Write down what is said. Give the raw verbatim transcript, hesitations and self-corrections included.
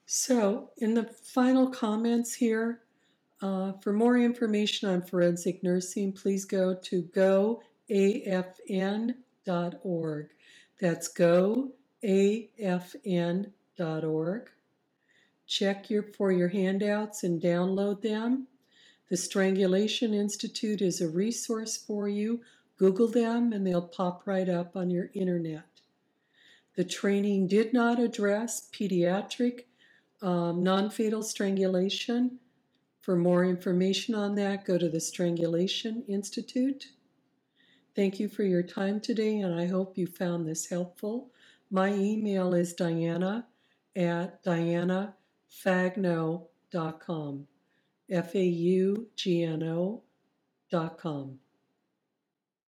So, in the final comments here, uh, for more information on forensic nursing, please go to go A F N dot org. That's go A F N dot org. Check your, for your handouts and download them. The Strangulation Institute is a resource for you. Google them and they'll pop right up on your internet. The training did not address pediatric um, non-fatal strangulation. For more information on that, go to the Strangulation Institute. Thank you for your time today, and I hope you found this helpful. My email is diana at diana fagno dot com, F A U G N O dot com.